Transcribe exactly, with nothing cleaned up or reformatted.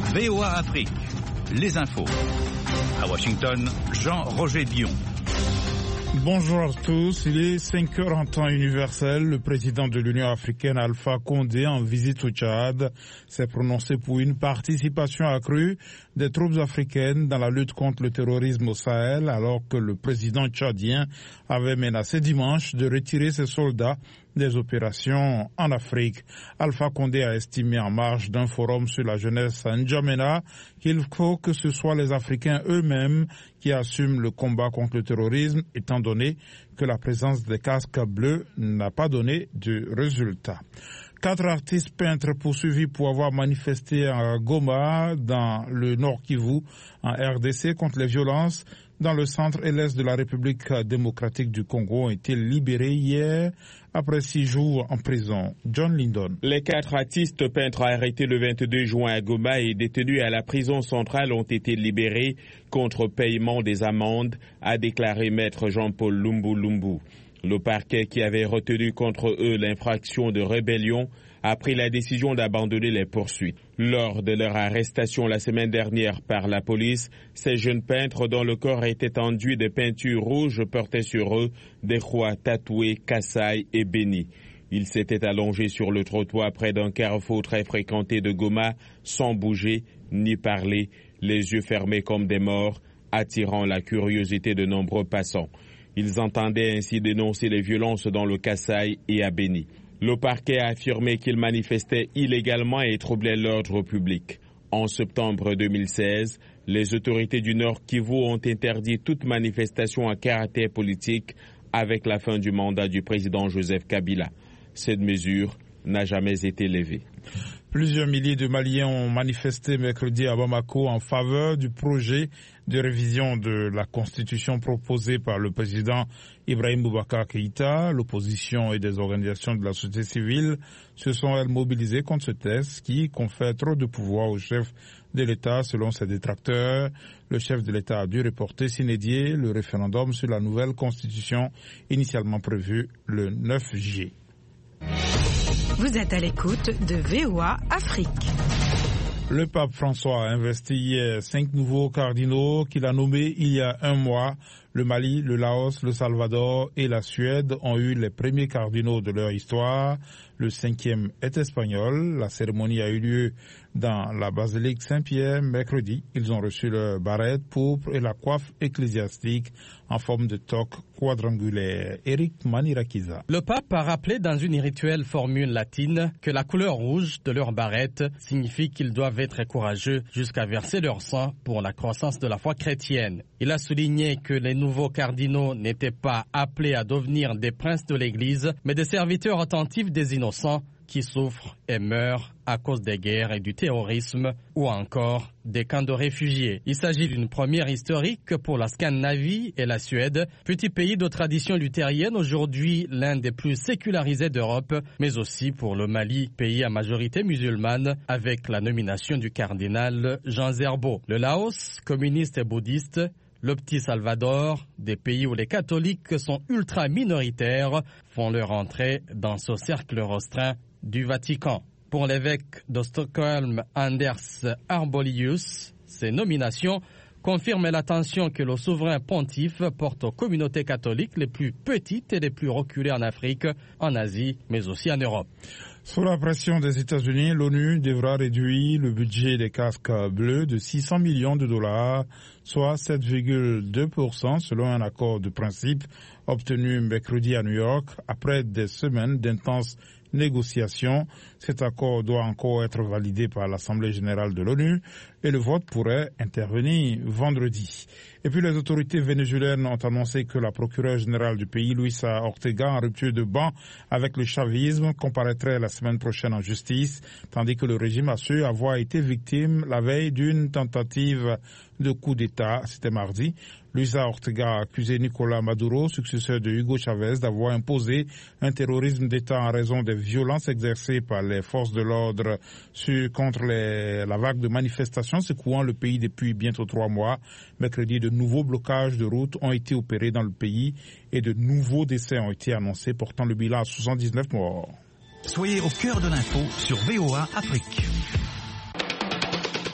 V O A Afrique, les infos. À Washington, Jean-Roger Dion. Bonjour à tous, il est cinq heures en temps universel. Le président de l'Union africaine, Alpha Condé, en visite au Tchad, s'est prononcé pour une participation accrue des troupes africaines dans la lutte contre le terrorisme au Sahel, alors que le président tchadien avait menacé dimanche de retirer ses soldats des opérations en Afrique. Alpha Condé a estimé en marge d'un forum sur la jeunesse à N'Djamena qu'il faut que ce soit les Africains eux-mêmes qui assument le combat contre le terrorisme, étant donné que la présence des casques bleus n'a pas donné de résultat. Quatre artistes peintres poursuivis pour avoir manifesté à Goma, dans le Nord Kivu, en R D C, contre les violences dans le centre et l'est de la République démocratique du Congo, ont été libérés hier après six jours en prison. John Lindon. Les quatre artistes peintres arrêtés le vingt-deux juin à Goma et détenus à la prison centrale ont été libérés contre paiement des amendes, a déclaré maître Jean-Paul Lumbu Lumbu. Le parquet, qui avait retenu contre eux l'infraction de rébellion, a pris la décision d'abandonner les poursuites. Lors de leur arrestation la semaine dernière par la police, ces jeunes peintres dont le corps était enduit de peinture rouge portaient sur eux des croix tatouées Kassai et Béni. Ils s'étaient allongés sur le trottoir près d'un carrefour très fréquenté de Goma, sans bouger ni parler, les yeux fermés comme des morts, attirant la curiosité de nombreux passants. Ils entendaient ainsi dénoncer les violences dans le Kassai et à Béni. Le parquet a affirmé qu'ils manifestaient illégalement et troublaient l'ordre public. En septembre deux mille seize, les autorités du Nord Kivu ont interdit toute manifestation à caractère politique avec la fin du mandat du président Joseph Kabila. Cette mesure n'a jamais été levée. Plusieurs milliers de Maliens ont manifesté mercredi à Bamako en faveur du projet de révision de la Constitution proposée par le président Ibrahim Boubacar Keïta. L'opposition et des organisations de la société civile se sont elles mobilisées contre ce texte qui confère trop de pouvoir au chef de l'État selon ses détracteurs. Le chef de l'État a dû reporter sine die le référendum sur la nouvelle Constitution initialement prévu le neuf juillet. Vous êtes à l'écoute de V O A Afrique. Le pape François a investi hier cinq nouveaux cardinaux qu'il a nommés il y a un mois. Le Mali, le Laos, le Salvador et la Suède ont eu les premiers cardinaux de leur histoire. Le cinquième est espagnol. La cérémonie a eu lieu dans la basilique Saint-Pierre mercredi. Ils ont reçu leur barrette pourpre et la coiffe ecclésiastique en forme de toque quadrangulaire. Eric Manirakiza. Le pape a rappelé dans une rituelle formule latine que la couleur rouge de leur barrette signifie qu'ils doivent être courageux jusqu'à verser leur sang pour la croissance de la foi chrétienne. Il a souligné que les nouveaux cardinaux n'étaient pas appelés à devenir des princes de l'Église, mais des serviteurs attentifs des innocents qui souffrent et meurent à cause des guerres et du terrorisme ou encore des camps de réfugiés. Il s'agit d'une première historique pour la Scandinavie et la Suède, petit pays de tradition luthérienne, aujourd'hui l'un des plus sécularisés d'Europe, mais aussi pour le Mali, pays à majorité musulmane, avec la nomination du cardinal Jean Zerbo. Le Laos, communiste et bouddhiste, le petit Salvador, des pays où les catholiques sont ultra minoritaires, font leur entrée dans ce cercle restreint du Vatican. Pour l'évêque de Stockholm, Anders Arbolius, ces nominations confirment l'attention que le souverain pontife porte aux communautés catholiques les plus petites et les plus reculées en Afrique, en Asie, mais aussi en Europe. Sous la pression des États-Unis, l'ONU devra réduire le budget des casques bleus de six cents millions de dollars, soit sept virgule deux pour cent selon un accord de principe obtenu mercredi à New York après des semaines d'intenses négociations. Cet accord doit encore être validé par l'Assemblée générale de l'ONU et le vote pourrait intervenir vendredi. Et puis les autorités vénézuéliennes ont annoncé que la procureure générale du pays, Luisa Ortega, en rupture de ban avec le chavisme, comparaîtrait la semaine prochaine en justice, tandis que le régime assure avoir été victime la veille d'une tentative de coup d'État. C'était mardi. Luisa Ortega a accusé Nicolás Maduro, successeur de Hugo Chavez, d'avoir imposé un terrorisme d'État en raison des violences exercées par les forces de l'ordre sur, contre les, la vague de manifestations secouant le pays depuis bientôt trois mois. Mercredi, de nouveaux blocages de routes ont été opérés dans le pays et de nouveaux décès ont été annoncés, portant le bilan à soixante-dix-neuf morts. Soyez au cœur de l'info sur V O A Afrique.